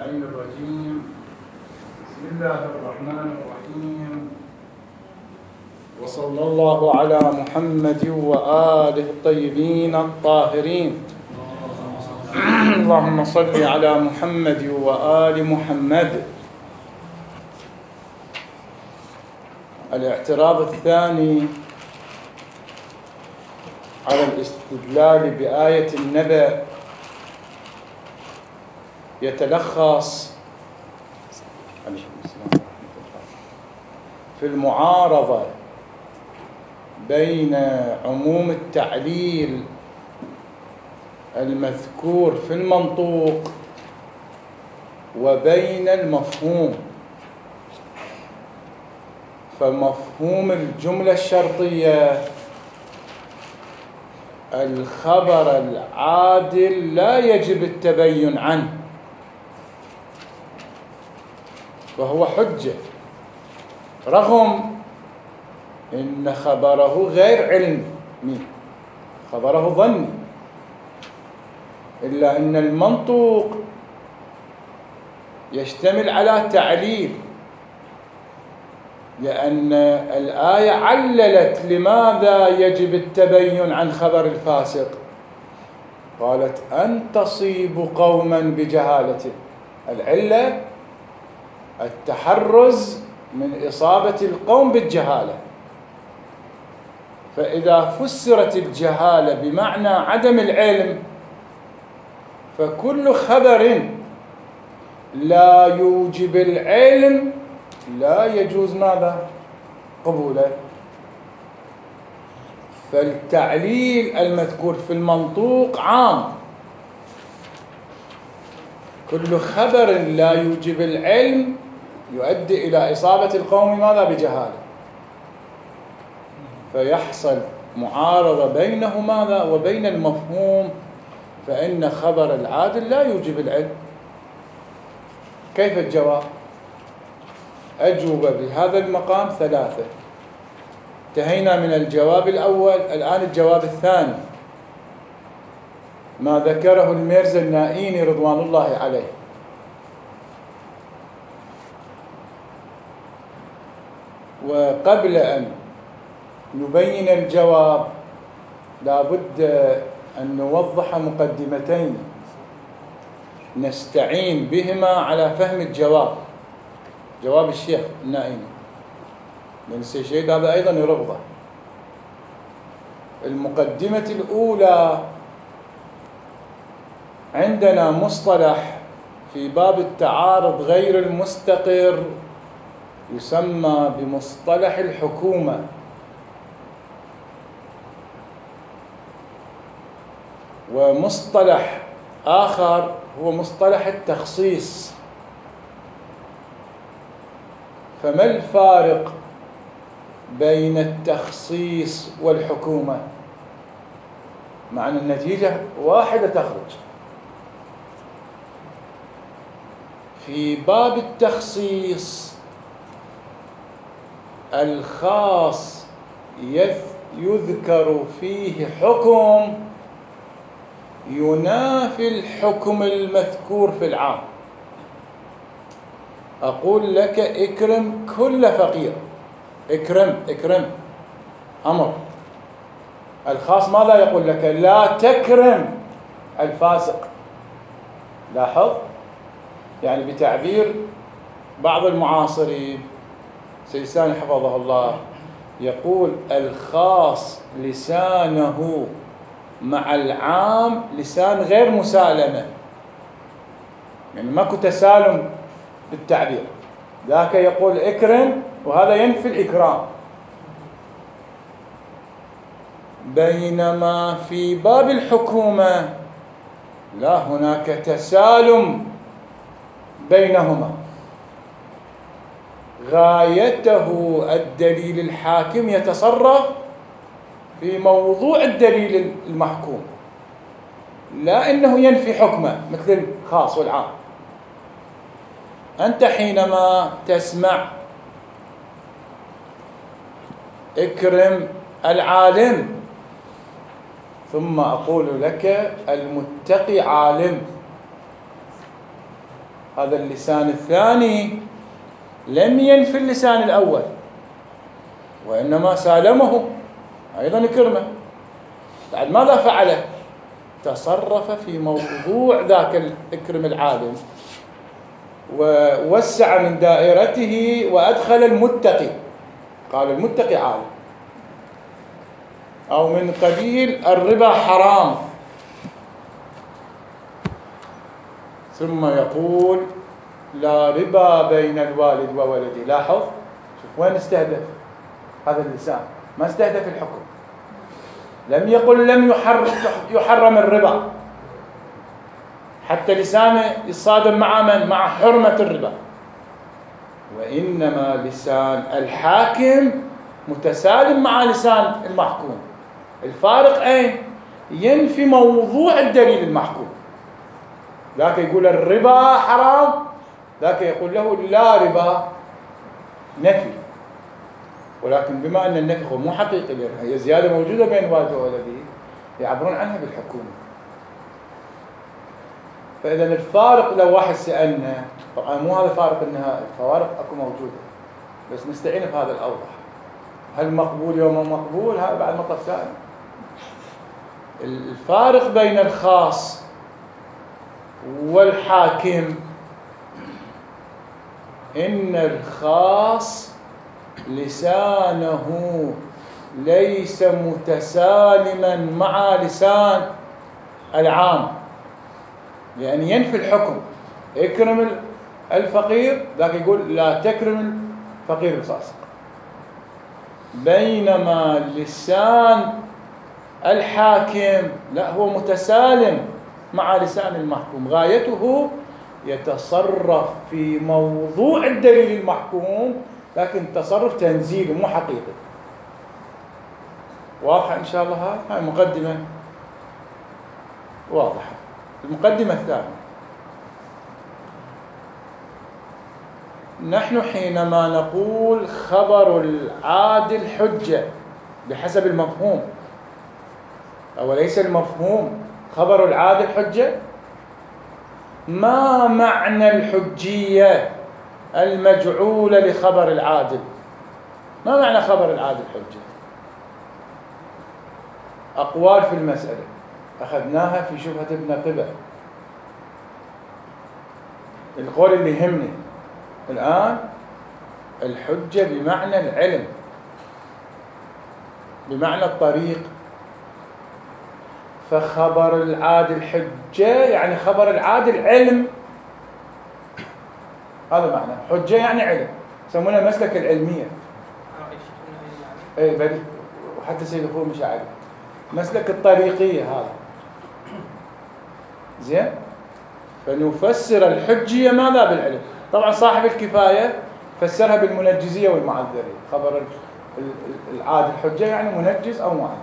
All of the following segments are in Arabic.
اللعين الرجيم. بسم الله الرحمن الرحيم، وصلى الله على محمد وآله الطيبين الطاهرين. اللهم صل على محمد وآل محمد. الاعتراض الثاني على الاستدلال بآية النبأ يتلخص في المعارضة بين عموم التعليل المذكور في المنطوق وبين المفهوم. فمفهوم الجملة الشرطية الخبر العادل لا يجب التبين عنه، وهو حجة رغم إن خبره غير علمي، خبره ظني، إلا أن المنطوق يشتمل على تعليل، لأن الآية عللت لماذا يجب التبين عن خبر الفاسق. قالت أن تصيب قوما بجهالة. العلة التحرز من إصابة القوم بالجهالة. فإذا فسرت الجهالة بمعنى عدم العلم، فكل خبر لا يوجب العلم لا يجوز ماذا؟ قبوله. فالتعليل المذكور في المنطوق عام، كل خبر لا يوجب العلم يؤدي إلى إصابة القوم ماذا؟ بجهالة. فيحصل معارضة بينه ماذا؟ وبين المفهوم، فإن خبر العادل لا يوجب العلم. كيف الجواب؟ أجوبة بهذا المقام ثلاثة. انتهينا من الجواب الأول، الآن الجواب الثاني ما ذكره الميرزا النائيني رضوان الله عليه. وقبل أن نبين الجواب لابد أن نوضح مقدمتين نستعين بهما على فهم الجواب، جواب الشيخ النائيني، لأن السيد هذا أيضا يرغبه. المقدمة الأولى، عندنا مصطلح في باب التعارض غير المستقر يسمى بمصطلح الحكومة، ومصطلح آخر هو مصطلح التخصيص. فما الفارق بين التخصيص والحكومة؟ مع أن النتيجة واحدة تخرج. في باب التخصيص الخاص يذكر فيه حكم ينافي الحكم المذكور في العام. أقول لك اكرم كل فقير، اكرم أمر. الخاص ماذا يقول لك؟ لا تكرم الفاسق. لاحظ، يعني بتعبير بعض المعاصرين سيسان حفظه الله يقول الخاص لسانه مع العام لسان غير مسالمة، يعني ماكو تسالم بالتعبير. ذاك يقول اكرم وهذا ينفي الإكرام. بينما في باب الحكومة لا، هناك تسالم بينهما، غايته الدليل الحاكم يتصرف في موضوع الدليل المحكوم، لا إنه ينفي حكمه مثل الخاص والعام. أنت حينما تسمع اكرم العالم، ثم أقول لك المتقي عالم، هذا اللسان الثاني لم ينفي اللسان الأول، وإنما سالمه أيضا كرمه. بعد ماذا فعله؟ تصرف في موضوع ذاك الإكرم العالم، ووسع من دائرته وأدخل المتقي، قال المتقي عالم، أو من قبيل الربا حرام، ثم يقول لا ربا بين الوالد وولده. لاحظ شوف وين استهدف هذا اللسان، ما استهدف الحكم، لم يقل لم يحرم الربا، حتى لسانه يصادم مع من؟ مع حرمة الربا، وإنما لسان الحاكم متسالم مع لسان المحكوم. الفارق أين؟ ينفي موضوع الدليل المحكوم، ذاك يقول الربا حرام، ذاك يقول له لا ربا، نفي. ولكن بما أن النفي هو مو حقيقي، هي زيادة موجودة بين والده وولده، يعبرون عنها بالحكومة. فإذا الفارق، لو واحد سألنا، طبعا مو هذا فارق النهائي، الفوارق أكو موجودة، بس نستعين بهذا الأوضح. هل مقبول يوم مقبول؟ هذا بعد مطلب ثاني. الفارق بين الخاص والحاكم إن الخاص لسانه ليس متسالما مع لسان العام، لأن ينفي الحكم. اكرم الفقير، ذاك يقول لا تكرم الفقير الفاسق، بينما لسان الحاكم لا، هو متسالم مع لسان المحكوم، غايته يتصرف في موضوع الدليل المحكوم، لكن تصرف تنزيلي مو حقيقي. واضحة إن شاء الله؟ هاي مقدمة واضحة. المقدمة الثانية، نحن حينما نقول خبر العادل حجة بحسب المفهوم، أو ليس المفهوم خبر العادل حجة، ما معنى الحجية المجعولة لخبر العادل؟ ما معنى خبر العادل حجة؟ أقوال في المسألة أخذناها في شبهة ابن قبة. القول اللي يهمني الآن الحجة بمعنى العلم، بمعنى الطريق. فخبر العادل حجة يعني خبر العادل علم، هذا معنى حجة يعني علم، يسمونها المسلك العلمية. اي بل وحتى سيد اخوه مشاعري مسلك الطريقية هذا زين. فنفسر الحجية ماذا؟ بالعلم. طبعا صاحب الكفاية فسرها بالمنجزية والمعذرية، خبر العادل حجة يعني منجز أو معذر.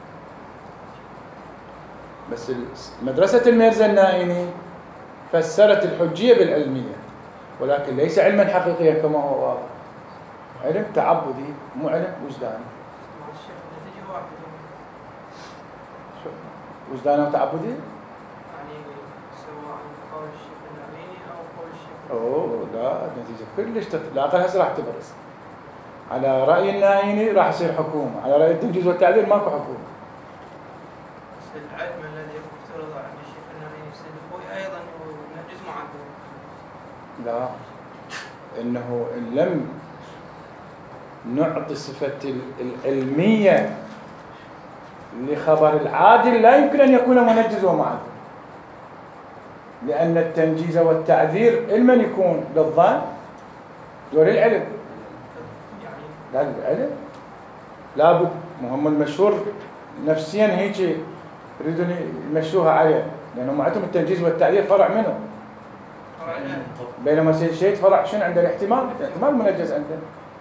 بس مدرسة الميرزا النائني فسرت الحجية بالعلمية، ولكن ليس علما حقيقيا كما هو واضح، علم تعبدي مو علم وجداني. وجداني وتعبدي يعني سواء قول الشيخ النائني أو قول الشيخ. اوه لا، النتيجة كلش لا أقل هسه راح تبرز. على رأي النائني راح يصير حكومة، على رأي التنجيز والتعديل ماكو حكومة. بس العلم الذي يفترض عند الشيخ النائني السيد الخوي أيضا هو نجز معدل. لا، إنه إن لم نعطي صفة العلمية لخبر العادل لا يمكن أن يكون منجز ومعدل، لأن التنجيز والتعذير لمن يكون؟ للظن دور العلم. لا العلم لابد، مهم المشهور نفسيا هيك يريدون يمشوها عليه، لأنهم عندهم التنجيز والتعذير فرع منه، بينما سيد شيء فرع شنو عنده؟ الاحتمال منجز عنده.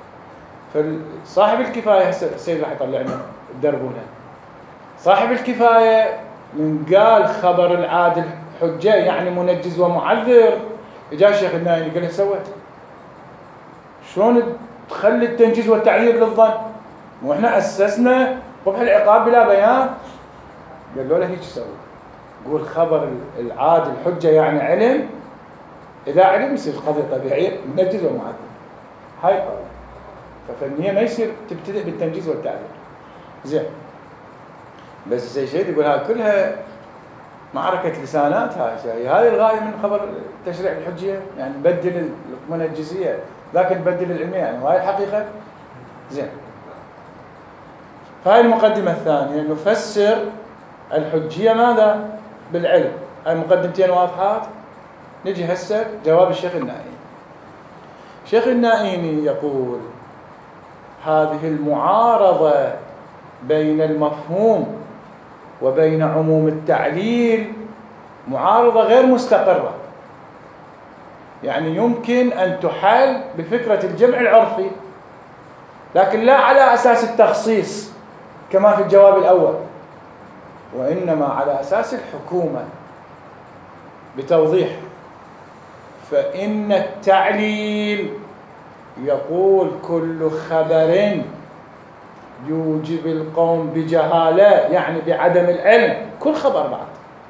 فصاحب الكفاية السيد راح يطلع لنا الدربونة. صاحب الكفاية من قال خبر العادل حجة يعني منجز ومعذر، جاء الشيخ النائني قال له سويت شلون تخلي التنجيز والتعذير للظن؟ واحنا اسسنا قبح العقاب بلا بيان. قال له هيك سوي، قول خبر العادل حجة يعني علم، إذا علم يصير قضية طبيعية منجز ومعدل، هاي قضية. فالفنية ما يصير تبتدئ بالتنجيز والتعديل. زين، بس السيد شهيد يقول هاي كلها معركة لسانات، هاي الغاية من خبر تشريع الحجية، يعني نبدل القمنة الجزئية لكن نبدل العلمية، يعني وهاي الحقيقة. زين، فهاي المقدمة الثانية، نفسر الحجية ماذا؟ بالعلم. هاي مقدمتين واضحات. نجي هسه جواب الشيخ النائيني. الشيخ النائيني يقول هذه المعارضة بين المفهوم وبين عموم التعليل معارضة غير مستقرة، يعني يمكن أن تحل بفكرة الجمع العرفي لكن لا على أساس التخصيص كما في الجواب الأول، وإنما على أساس الحكومة. بتوضيح، فإن التعليل يقول كل خبر يوجب القوم بجهالة، يعني بعدم العلم، كل خبر بعد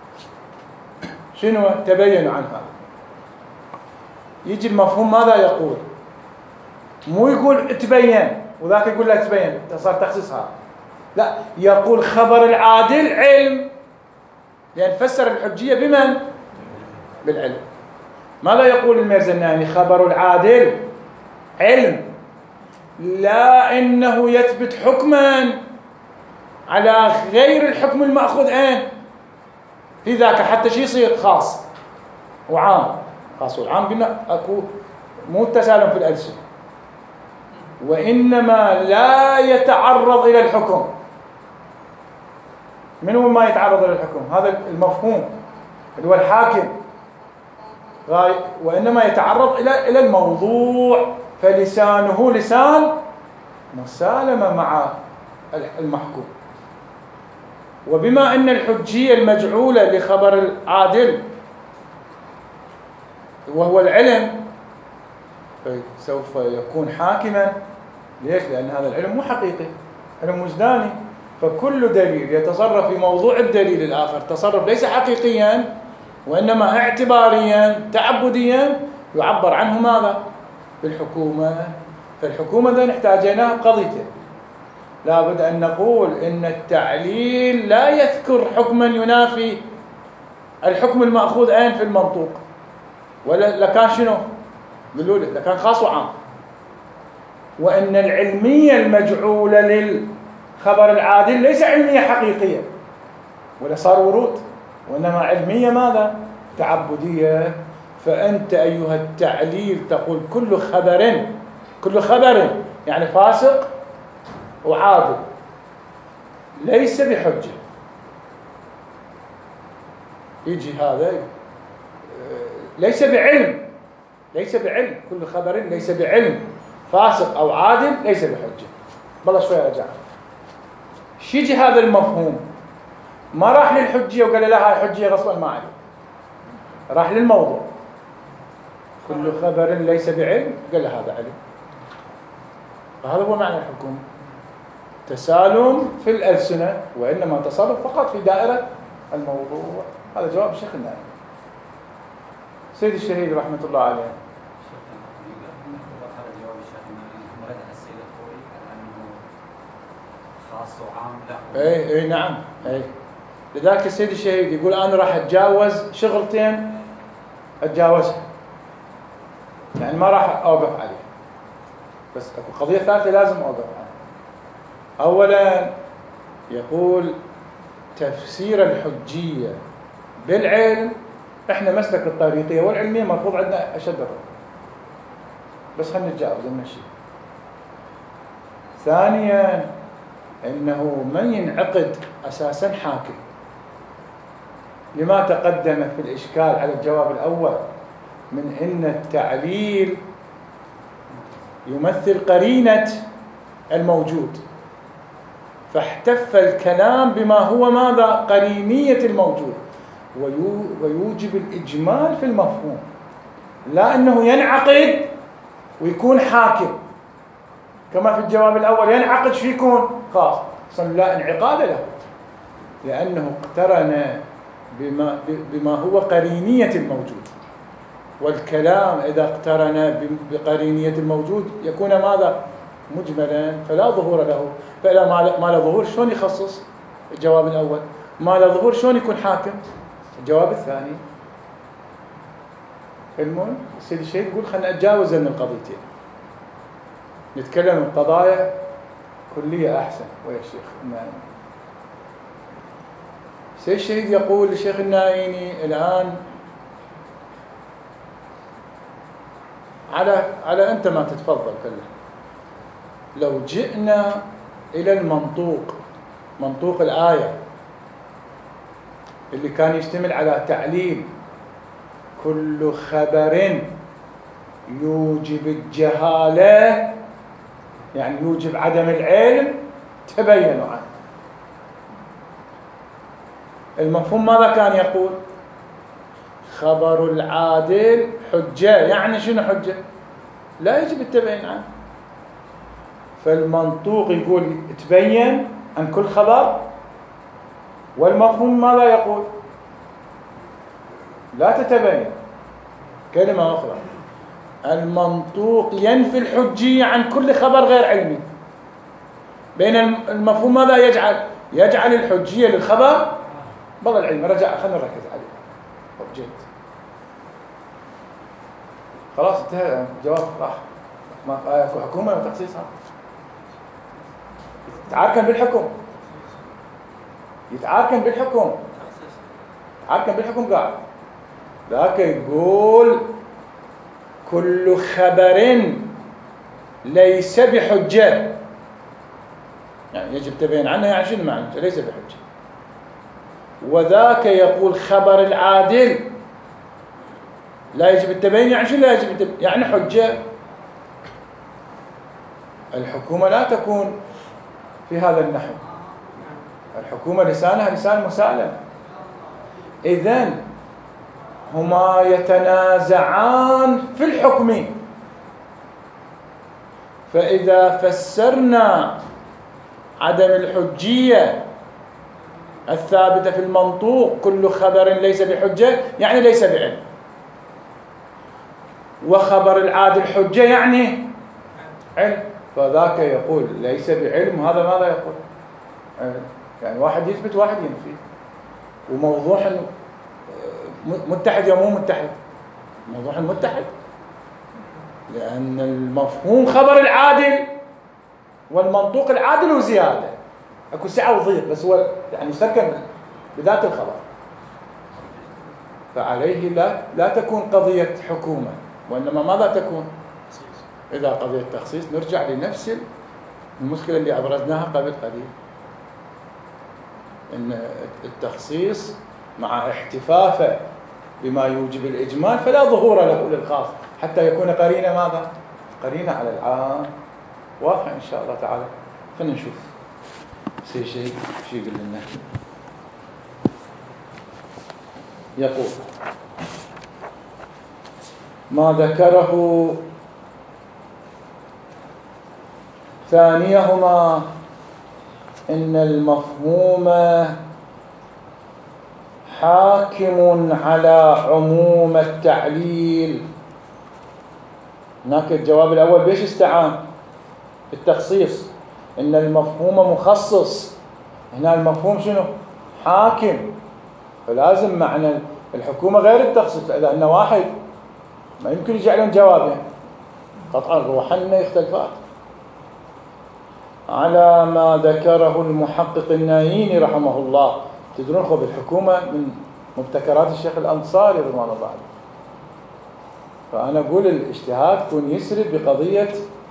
شنو تبين عن هذا. يجي المفهوم ماذا يقول؟ مو يقول تبين وذاك يقول لا تبين، صار تخصيص هذا. لا، يقول خبر العادل علم، لأن فسر الحجية بمن؟ بالعلم. ماذا يقول الميرزناني؟ خبر العادل علم، لا إنه يثبت حكما على غير الحكم المأخوذ أين في ذاك، حتى شي يصير خاص وعام. خاص والعام قلنا أكو مو تسالم في الألسن، وإنما لا يتعرض إلى الحكم. من هو ما يتعرض إلى الحكم؟ هذا المفهوم اللي هو الحاكم، وإنما يتعرض إلى الموضوع، فلسانه لسان مسالمة مع المحكوم. وبما أن الحجية المجعولة لخبر العادل وهو العلم، فسوف يكون حاكما. ليش؟ لأن هذا العلم مو حقيقي، علم وجداني، فكل دليل يتصرف في موضوع الدليل الآخر تصرف ليس حقيقيا وإنما اعتباريا تعبديا، يعبر عنه ماذا؟ بالحكومة. فالحكومة ذا نحتاجينها بقضيتين. لابد أن نقول إن التعليل لا يذكر حكما ينافي الحكم المأخوذ أين في المنطوق، ولا لكان شنو؟ قالوا لي لكان خاص وعام. وإن العلمية المجعولة للخبر العادل ليس علمية حقيقية ولا صار ورود، وإنما علمية ماذا؟ تعبدية. فأنت أيها التعليل تقول كل خبر يعني فاسق وعادل ليس بحجة. يجي هذا ليس بعلم، كل خبر ليس بعلم، فاسق أو عادل ليس بحجة. بلا شوية رجع يجي هذا المفهوم، ما راح للحجية وقال لا هاي حجية غصبا ما عليه، راح للموضوع. كل خبر ليس بعلم قال له هذا علم. فهذا هو معنى الحكومة، تسالم في الألسنة وإنما تصرف فقط في دائرة الموضوع. هذا جواب الشيخ النائي. سيد الشهيد رحمة الله عليه. اي نعم، اي لذلك السيد الشهيد يقول انا راح اتجاوز شغلتين اتجاوزها، يعني ما راح اوقف عليه، بس اكو قضيه ثالثه لازم اوقف عليها. اولا يقول تفسير الحجيه بالعلم، احنا مسلك الطريقيه والعلميه مرفوض عندنا اشد الرفض، بس خلينا نتجاوز نمشي. ثانيا انه من ينعقد اساسا حاكم، لما تقدم في الاشكال على الجواب الاول من ان التعليل يمثل قرينه الموجود، فاحتف الكلام بما هو ماذا؟ قرينيه الموجود، ويوجب الاجمال في المفهوم، لا انه ينعقد ويكون حاكم كما في الجواب الأول، ينعقد شو يكون؟ خاص. لا انعقاد له، لأنه اقترن بما هو قرينية الموجود. والكلام إذا اقترن بقرينية الموجود يكون ماذا؟ مجملا، فلا ظهور له. فإذا ما له ظهور شلون يخصص؟ الجواب الأول. ما له ظهور شلون يكون حاكم؟ الجواب الثاني. المهم السيد الشيخ يقول خلنا نتجاوز من القضيتين، نتكلم عن قضايا كلية أحسن. ويا الشيخ النائيني، السيد الشهيد يقول للشيخ النائيني الآن على أنت ما تتفضل كله. لو جئنا إلى المنطوق، منطوق الآية اللي كان يشتمل على تعليل كل خبر يوجب الجهالة، يعني يوجب عدم العلم، تبينوا عنه. المفهوم ماذا كان يقول؟ خبر العادل حجة، يعني شنو حجة؟ لا يجب التبين عنه. فالمنطوق يقول تبين عن كل خبر، والمفهوم ماذا يقول؟ لا تتبين. كلمة أخرى، المنطوق ينفي الحجية عن كل خبر غير علمي. بين المفهوم ماذا يجعل الحجية للخبر بل العلم. خلينا نركز عليه. جيد، خلاص انتهى الجواب، راح. ما اكو حكومة ولا تخصيص؟ يتعاركن بالحكم، يتعاركن بالحكم قاعد. ذاك يقول كل خبر ليس بحجة، يعني يجب تبين عنه، يعني شنو معنى ليس بحجة. وذاك يقول خبر العادل لا يجب التبين، يعني شنو لا يجب التبين؟ يعني حجة. الحكومة لا تكون في هذا النحو، الحكومة لسانها لسان مسالم. إذن هما يتنازعان في الحكم، فإذا فسرنا عدم الحجية الثابتة في المنطوق كل خبر ليس بحجة، يعني ليس بعلم. وخبر العادل حجة يعني علم، فذاك يقول ليس بعلم، هذا ماذا يقول؟ يعني واحد يثبت واحد ينفي. وموضوع متحد يا مو متحد؟ موضوع متحد، لأن المفهوم خبر العادل والمنطوق العادل وزيادة، اكو سعة وضيق، بس هو يعني يسكن بذات الخبر. فعليه لا تكون قضية حكومة، وإنما ماذا تكون؟ إذا قضية تخصيص نرجع لنفس المشكلة اللي أبرزناها قبل قليل، إن التخصيص مع احتفافه بما يوجب الإجمال فلا ظهور له للخاص، حتى يكون قرينة ماذا؟ قرينة على العام. واضح إن شاء الله تعالى. خلينا نشوف شيء يقول لنا. يقول ما ذكره ثانيهما إن المفهوم حاكم على عموم التعليل. هناك الجواب الأول بيش استعان؟ التخصيص. إن المفهوم مخصص، هنا المفهوم شنو؟ حاكم. فلازم معنى الحكومة غير التخصيص، لأن واحد ما يمكن يجعلون جوابين قطعا روحنا يختلفات. على ما ذكره المحقق الناييني رحمه الله. تدرون خب الحكومة من مبتكرات الشيخ الأنصاري رضوان الله عليه. فأنا أقول الاجتهاد يكون يسرد بقضية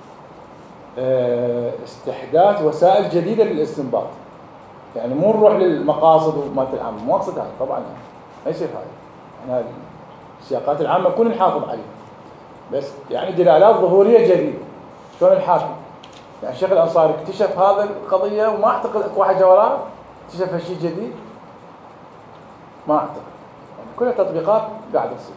استحداث وسائل جديدة للاستنباط، يعني مو نروح للمقاصد ومات العامة، مو أقصد هذا طبعا، ما يصير هذا. يعني السياقات العامة كل نحافظ عليها، بس يعني دلالات ظهورية جديدة. شلون الحاكم؟ يعني الشيخ الأنصاري اكتشف هذا القضية وما أعتقد أكو واحد وراه اكتشف هالشيء جديد، ما أعتقد. يعني كلها تطبيقات قاعدة تصير.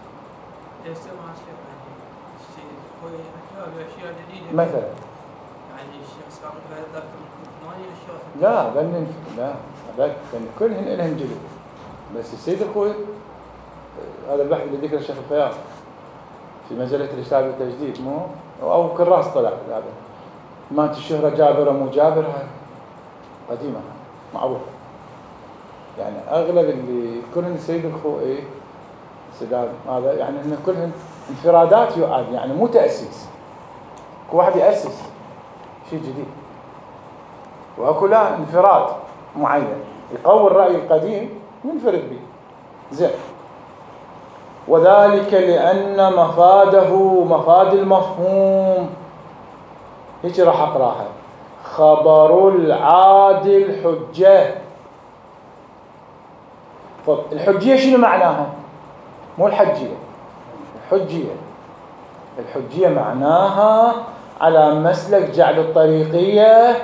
مثلا يعني الشيخ سامي ذكر ثمانية أشياء. لا هذاك كلهن لهم جديد. بس السيد الخوي هذا البحث اللي ذكر الشيخ الخياط في مجلة الإرشاد والتجديد مو أو كراس طلع هذا مات الشهرة جابرة مو جابرة قديمة معروفة. يعني أغلب اللي يذكرون السيد الخوئي سداد هذا يعني إن كلهم انفرادات يعاد يعني مو تأسيس. كل واحد يأسس شيء جديد وأكو لا انفراد معين يقوي الرأي القديم وينفرد به زين. وذلك لأن مفاد المفهوم هيك راح أقراها خبر العادل حجة. الحجية شنو معناها؟ مو الحجية، الحجية معناها على مسلك جعل الطريقية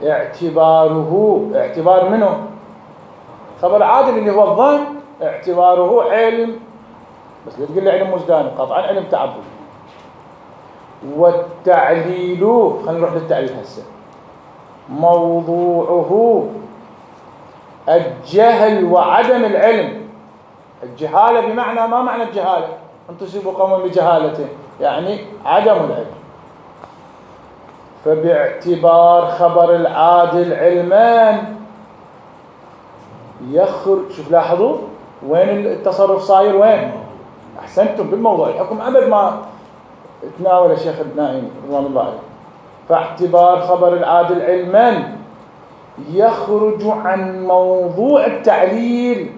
اعتبار منه خبر عادل اللي هو الظن اعتباره علم، بس لا تقول لي علم وجداني قطعا علم تعبد. والتعليل خلينا نروح للتعليل هسه موضوعه الجهل وعدم العلم. الجهالة بمعنى ما معنى الجهالة؟ أن تصيبوا قوما بجهالة يعني عدم العلم. فباعتبار خبر العادل علمان يخرج. شوف لاحظوا وين التصرف صاير وين؟ أحسنتم بالموضوع الحكم أبد ما تناول الشيخ النائمي رضوان الله عليه. فاعتبار خبر العادل علما يخرج عن موضوع التعليل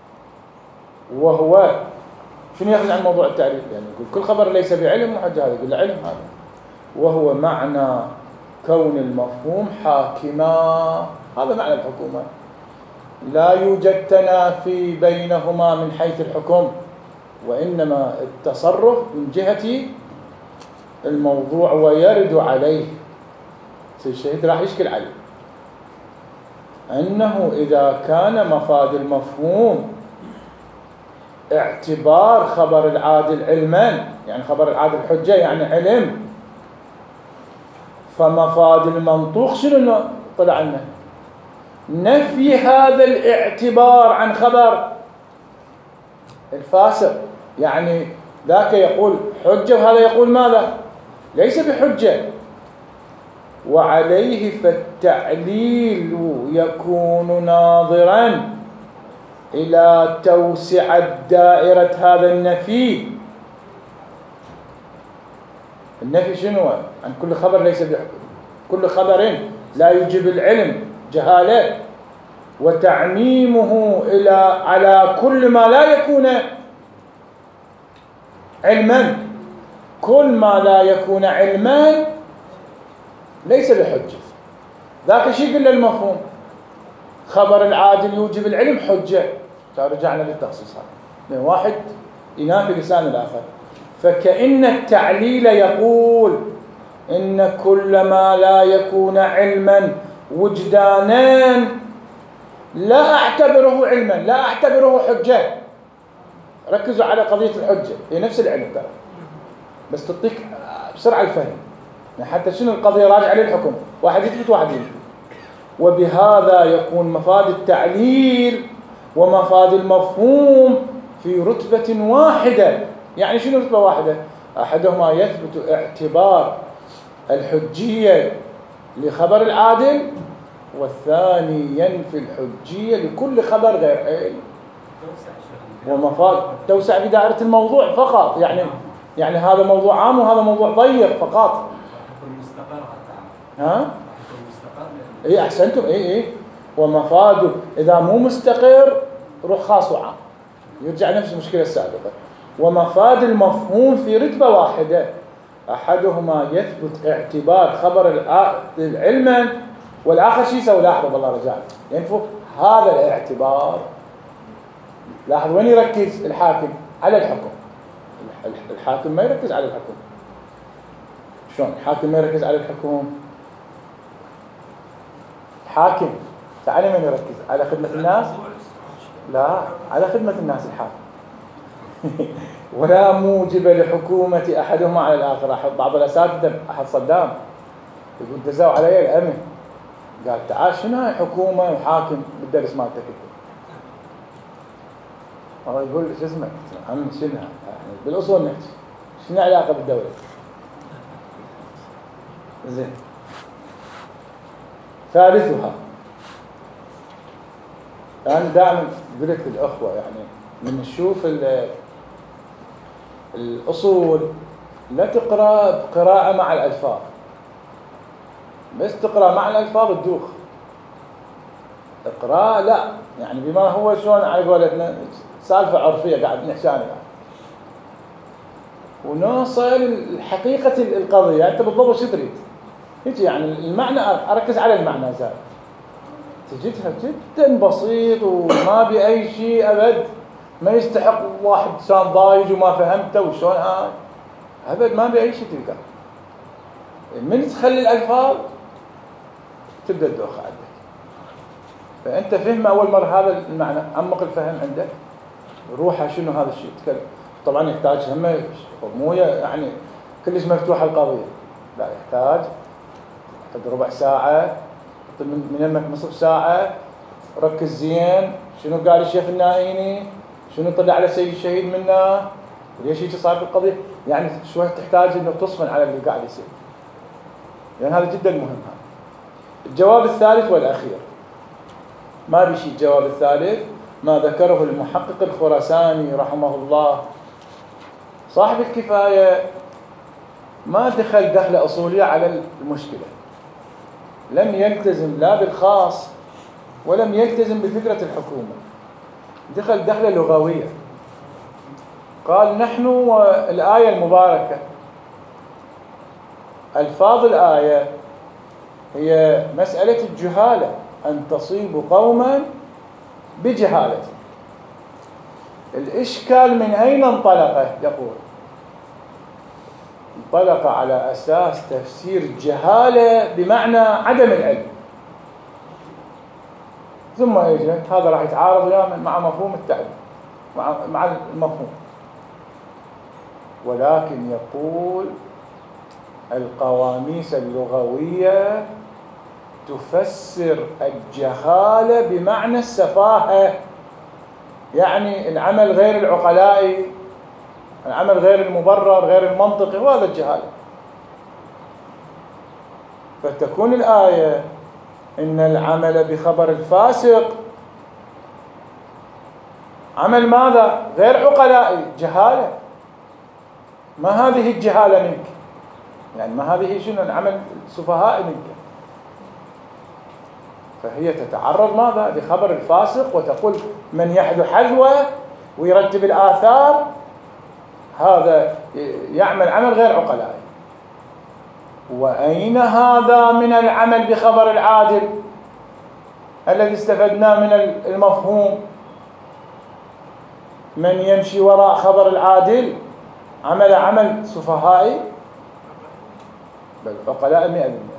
وهو شنو يخرج عن موضوع التعليل؟ يعني يقول كل خبر ليس بعلم محجة هذا يقول له علم هذا وهو معنى كون المفهوم حاكما. هذا معنى الحكومة. لا يوجد تنافي بينهما من حيث الحكم وإنما التصرف من جهة الموضوع ويرد عليه. الشهيد راح يشكل عليه أنه إذا كان مفاد المفهوم اعتبار خبر العادل علما يعني خبر العادل حجة يعني علم، فمفاد المنطوق شنو طلع لنا؟ نفي هذا الاعتبار عن خبر الفاسق. يعني ذاك يقول حجة وهذا يقول ماذا؟ ليس بحجة. وعليه فالتعليل يكون ناظرا إلى توسعة دائرة هذا النفي. النفي شنو؟ عن كل خبر ليس كل خبر لا يجب العلم جهالة، وتعميمه على كل ما لا يكون علما. كل ما لا يكون علما ليس بحجة. ذاك الشيء يقول للمفهوم خبر العادل يوجب العلم حجة. رجعنا للتخصيص هذا من واحد ينافي لسان الآخر. فكأن التعليل يقول إن كل ما لا يكون علما وجدانا لا أعتبره علما لا أعتبره حجة. ركزوا على قضية الحجة هي نفس العلم ترى بس تعطيك بسرعة الفهم حتى شنو القضية راجعة للحكم واحد يثبت واحد ينفي. وبهذا يكون مفاد التعليل ومفاد المفهوم في رتبة واحدة. يعني شنو رتبة واحدة؟ أحدهما يثبت اعتبار الحجية لخبر العادل والثاني ينفي الحجية لكل خبر غير علم. ومفاد توسع في دائرة الموضوع فقط. يعني هذا موضوع عام وهذا موضوع ضيق فقط. ها؟ اي احسنتم. اي ومفاده اذا مو مستقر روح خاص وعام يرجع نفس المشكله السابقه. ومفاد المفهوم في رتبه واحده احدهما يثبت اعتبار خبر العادل علما والاخر شيء يسوي. لاحظوا بالله رجال ينفوا هذا الاعتبار. لاحظ وين يركز الحاكم؟ على الحكم. الحاكم ما يركز على الحكم. شلون الحاكم ما يركز على الحكم؟ حاكم تعالى من يركز على خدمة الناس؟ لا على خدمة الناس الحاكم. ولا موجب لحكومة أحدهما على الآخر. بعض الأساتذة أحد صدام يقول دزاو علي الأمن قال تعال شنو هاي حكومة وحاكم بالدرس مالتك هو يقول شو اسمك عم شنو بالأصول نحكي شنو علاقة بالدولة؟ زين. ثالثها، أنا دائما قلت للأخوة يعني من نشوف الأصول لا تقرأ بقراءة مع الألفاظ، بس تقرأ مع الألفاظ تدوخ. اقرأ لا يعني بما هو شلون على قولتنا سالفة عرفية قاعد نحكيها يعني. ونوصل لحقيقة القضية. يعني أنت بالضبط شو تريد؟ هيك يعني المعنى أركز على المعنى زاد. تجدها جدا بسيط وما بأي شيء أبد، ما يستحق واحد كان ضايج وما فهمته وشلون هاي أبد، ما بأي شيء تلقى. من تخلي الألفاظ تبدأ الدوخة عندك. فأنت فهم أول مرة هذا المعنى، عمق الفهم عندك، روحها شنو هذا الشيء تكلم. طبعا يحتاج هم مو يعني كلش مفتوحة القضية، لا يحتاج ربع ساعة من يمك نصف ساعة، ركز زين شنو قال الشيخ النائيني، شنو طلع على سيد الشهيد منا، وليش هيك صار في القضية. يعني شوية تحتاج انه تصفن على اللي قاعد يصير، لأن هذا جدا مهم. الجواب الثالث والأخير، ما بيشي الجواب الثالث ما ذكره المحقق الخراساني رحمه الله صاحب الكفاية، ما دخل أصولية على المشكلة، لم يلتزم لا بالخاص ولم يلتزم بفكرة الحكومة، دخلة لغوية. قال نحن الآية المباركة، ألفاظ الآية هي مسألة الجهالة، أن تصيب قوما بجهالة. الإشكال من أين انطلق؟ يقول انطلق على أساس تفسير الجهالة بمعنى عدم العلم، ثم يجي هذا راح يتعارض مع مفهوم التعليم، مع المفهوم. ولكن يقول القواميس اللغوية تفسر الجهالة بمعنى السفاهة، يعني العمل غير العقلائي، العمل غير المبرر غير المنطقي، وهذا الجهالة. فتكون الآية إن العمل بخبر الفاسق عمل ماذا؟ غير عقلائي، جهالة. ما هذه الجهالة منك؟ يعني ما هذه شنو العمل السفهاء منك؟ فهي تتعرض ماذا؟ لخبر الفاسق وتقول من يحذو حذوه ويرتب الآثار هذا يعمل عمل غير عقلائي. وأين هذا من العمل بخبر العادل الذي استفدناه من المفهوم؟ من يمشي وراء خبر العادل عمل سفهائي، بل عقلاء 100%.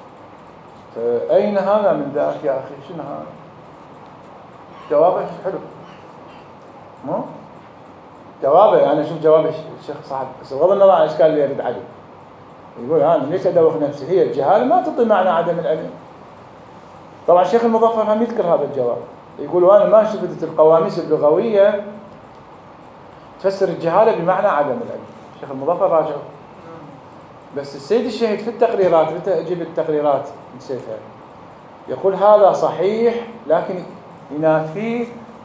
فأين هذا من ذاك يا أخي؟ شنو هذا؟ جوابه حلو، مو جوابه. أنا أشوف جواب الشيخ صاحب، بس بغض النظر عن الإشكال اللي يرد عليه، يقول أنا ليش أدوخ نفسي؟ هي الجهالة ما تعطي معنى عدم العلم. طبعا الشيخ المظفر هم يذكر هذا الجواب، يقول أنا ما شفت القواميس اللغوية تفسر الجهالة بمعنى عدم العلم. الشيخ المظفر راجعه. بس السيد الشهيد في التقريرات، متى أجيب التقريرات نسيتها، يقول هذا صحيح لكن ينافيه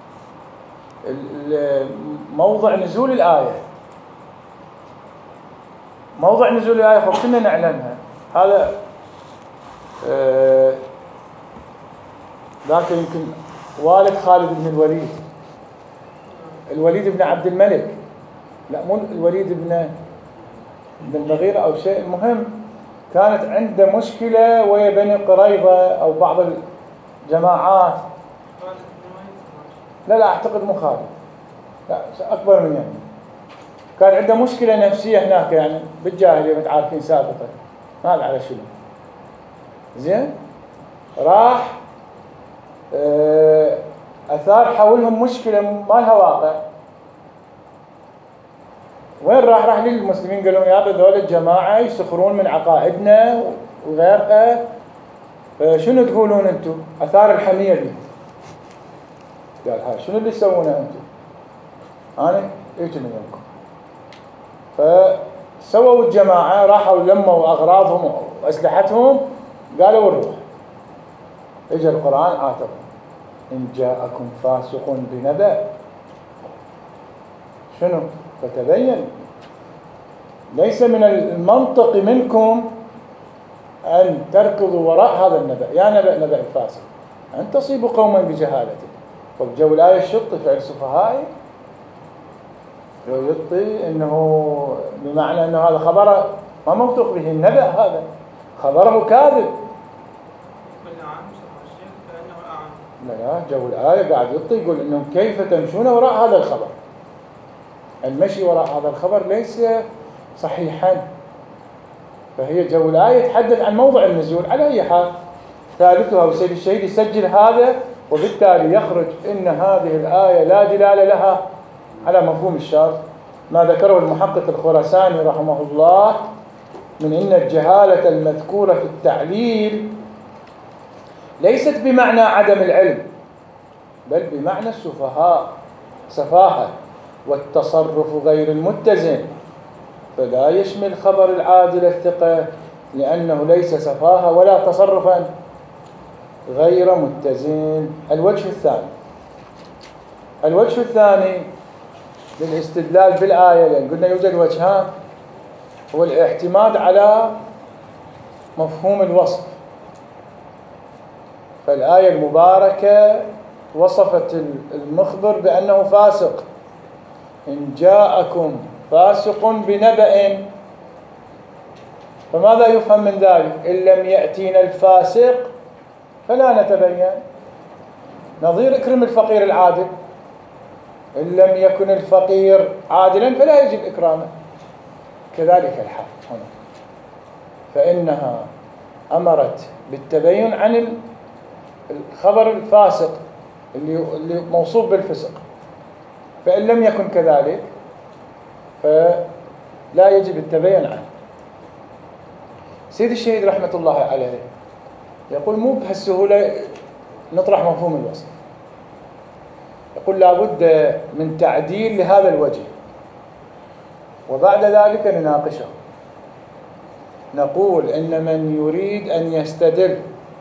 موضع نزول الآية. موضع نزول الآية كنا نعلمها. هذا ذاك يمكن والد خالد بن الوليد، الوليد بن عبد الملك، لا مو الوليد بن المغيرة أو شيء. المهم كانت عنده مشكلة ويا بني قريظة أو بعض الجماعات. لا أعتقد مو خالد، لا أكبر من يعني. كان عنده مشكلة نفسية هناك يعني بالجاهلية، متعارفين سابقا، ما على شنو. زين راح أثار حولهم مشكلة ما لها واقع. وين راح للمسلمين، قالوا يا ذول الجماعة يسخرون من عقائدنا وغيرها، شنو تقولون أنتم؟ أثار الحمية دي. قال هاي شنو اللي تسوونه أنتم؟ أنا إيش وياكم؟ فسووا الجماعة، راحوا لموا أغراضهم وأسلحتهم، قالوا نروح. إجا القرآن عاتب: إن جاءكم فاسق بنبأ. شنو؟ فتبين. ليس من المنطق منكم أن تركضوا وراء هذا النبأ. يا نبأ الفاسق أن تصيبوا قوما بجهالة. فجو الآية الشط فعل سفهاء، يعطي إنه بمعنى أنه هذا خبر ما موثوق به، النبأ هذا خبره كاذب. لا، جو الآية قاعد يقول إنهم كيف تمشون وراء هذا الخبر. المشي وراء هذا الخبر ليس صحيحا. فهي جو الآية تحدث عن موضع النزول. على أي حال، ثالثها وسيد الشهيد يسجل هذا، وبالتالي يخرج إن هذه الآية لا دلالة لها على مفهوم الشرط، ما ذكره المحقق الخراساني رحمه الله من إن الجهالة المذكورة في التعليل ليست بمعنى عدم العلم، بل بمعنى سفاهة والتصرف غير المتزن، فلا يشمل خبر العادل الثقة، لأنه ليس سفاهة ولا تصرفا غير متزن. الوجه الثاني للاستدلال بالآية، لأن قلنا يوجد وجهان، هو الاعتماد على مفهوم الوصف. فالآية المباركة وصفت المخبر بأنه فاسق: إن جاءكم فاسق بنبأ. فماذا يفهم من ذلك؟ إن لم يأتينا الفاسق فلا نتبين. نظير اكرم الفقير العادل، إن لم يكن الفقير عادلا فلا يجب إكرامه. كذلك الحال هنا، فإنها أمرت بالتبين عن الخبر الفاسق اللي موصوف بالفسق، فإن لم يكن كذلك فلا يجب التبين عنه. سيد الشهيد رحمة الله عليه يقول مو بهالسهولة نطرح مفهوم الوصف، يقول لابد من تعديل لهذا الوجه، وبعد ذلك نناقشه. نقول إن من يريد أن يستدل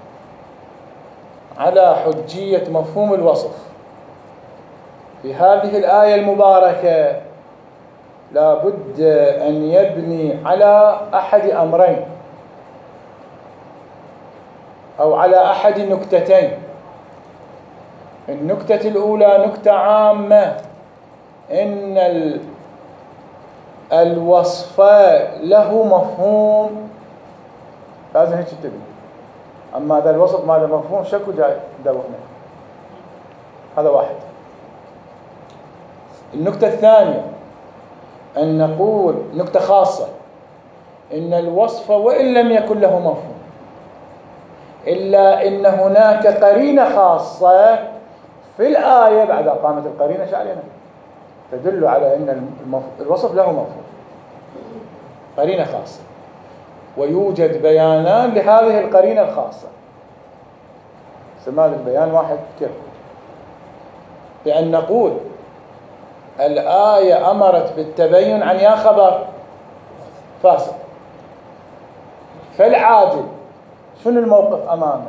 على حجية مفهوم الوصف في هذه الآية المباركة لابد أن يبني على أحد أمرين أو على أحد نكتتين. النكتة الأولى نكتة عامة، إن الوصف له مفهوم، لازم هيك تبني. أما هذا الوصف ما له مفهوم شكو جاي دوحنا. هذا واحد. النكتة الثانية أن نقول نكتة خاصة، إن الوصف وإن لم يكن له مفهوم إلا إن هناك قرينة خاصة في الآية بعد قامت القرينة شعلنا تدل على أن الوصف له مفهوم، قرينة خاصة، ويوجد بيانان لهذه القرينة الخاصة. سماد البيان واحد كيف؟ بأن نقول الآية أمرت بالتبين عن يا خبر فاسق، فالعادل شنو الموقف أمامه؟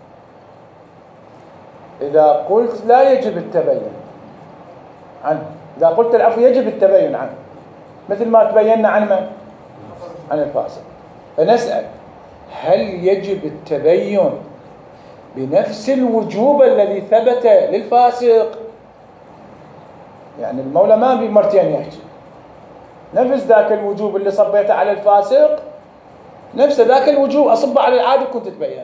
إذا قلت لا يجب التبين عنه، إذا قلت العفو يجب التبين عنه، مثل ما تبينا عن من؟ عن الفاسق. فنسأل هل يجب التبين بنفس الوجوب الذي ثبت للفاسق؟ يعني المولى ما بمرتين يحكي، نفس ذاك الوجوب اللي صبيته على الفاسق نفس ذاك الوجوب أصبه على العادل كنت تبين،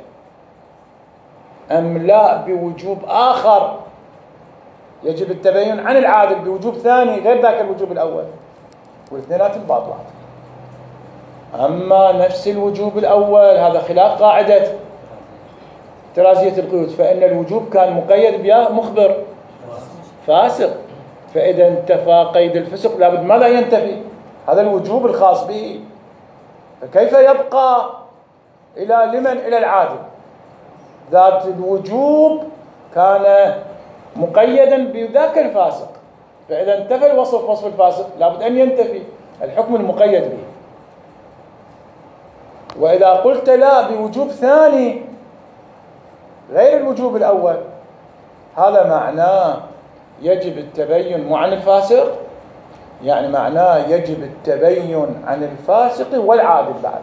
أم لا بوجوب آخر يجب التبين عن العادل بوجوب ثاني غير ذاك الوجوب الأول، والاثنينات باطلة. أما نفس الوجوب الأول هذا خلاف قاعدة ترازية القيود، فإن الوجوب كان مقيد بيا مخبر فاسق، فإذا انتفى قيد الفسق لابد ماذا ينتفي؟ هذا الوجوب الخاص به، فكيف يبقى لمن؟ إلى العادل. ذات الوجوب كان مقيدا بذاك الفاسق، فإذا انتفى الوصف وصف الفاسق لابد أن ينتفي، الحكم المقيد به. وإذا قلت لا بوجوب ثاني غير الوجوب الأول، هذا معناه يجب التبين مو عن الفاسق، يعني معناه يجب التبين عن الفاسق والعادل بعد.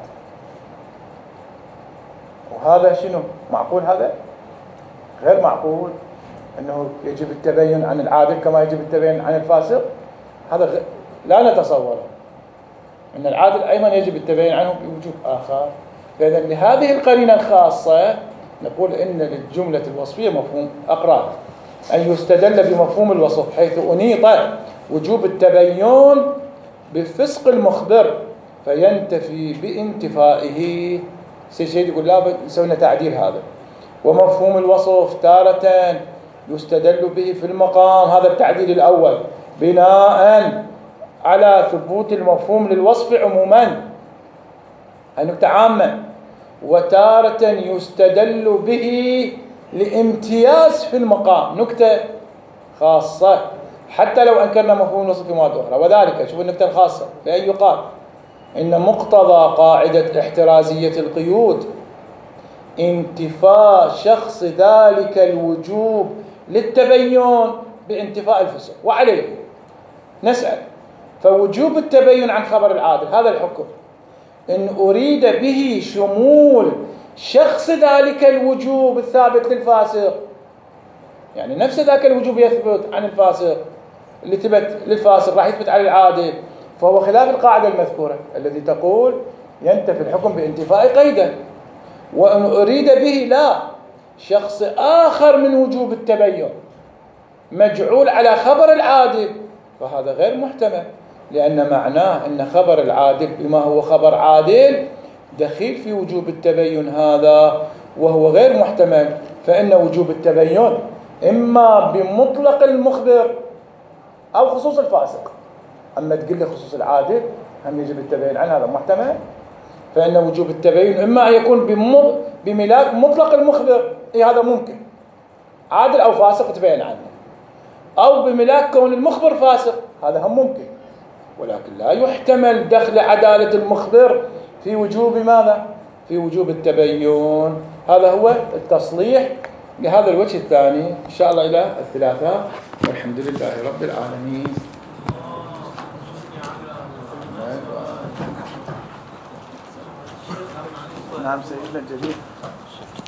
وهذا شنو؟ معقول؟ هذا غير معقول أنه يجب التبين عن العادل كما يجب التبين عن الفاسق. هذا لا نتصوره. أن العادل أيضا يجب التبين عنه بوجوب آخر. فإذا لهذه القرينة الخاصة نقول إن للجملة الوصفية مفهوم أقرب، أن يستدل بمفهوم الوصف حيث أنيط وجوب التبين بفسق المخبر فينتفي بانتفائه. سيد يقول لا سوينا تعديل هذا. ومفهوم الوصف تارة يستدل به في المقام، هذا التعديل الأول بناء على ثبوت المفهوم للوصف عموما، النكتة عامة. وتارة يستدل به لامتياز في المقام، نكتة خاصة، حتى لو أنكرنا مفهوم الوصف في مواد أخرى. وذلك شوف النكتة الخاصة بأن يقال إن مقتضى قاعدة احترازية القيود انتفاء شخص ذلك الوجوب للتبين بانتفاء الفسق. وعليه نسأل، فوجوب التبين عن خبر العادل هذا الحكم إن أريد به شمول شخص ذلك الوجوب الثابت للفاسق، يعني نفس ذاك الوجوب يثبت عن الفاسق، اللي ثبت للفاسق راح يثبت على العادل، فهو خلاف القاعدة المذكورة التي تقول ينتفي الحكم بانتفاء قيده. وأن أريد به لا شخص آخر من وجوب التبين مجعول على خبر العادل، فهذا غير محتمل، لأن معناه أن خبر العادل بما هو خبر عادل دخيل في وجوب التبين هذا، وهو غير محتمل. فإن وجوب التبين إما بمطلق المخبر أو خصوص الفاسق. أما تقول لي خصوص العادل هم يجب التبين عنه، هذا محتمل. فإن وجوب التبين إما أن يكون بملاك مطلق المخبر، هذا ممكن، عادل أو فاسق تبين عنه، أو بملاك كون المخبر فاسق، هذا هم ممكن. ولكن لا يحتمل دخل عدالة المخبر في وجوب ماذا؟ في وجوب التبين. هذا هو التصليح لهذا الوجه الثاني. إن شاء الله إلى الثلاثاء، والحمد لله رب العالمين. نعم سيدنا الجليل.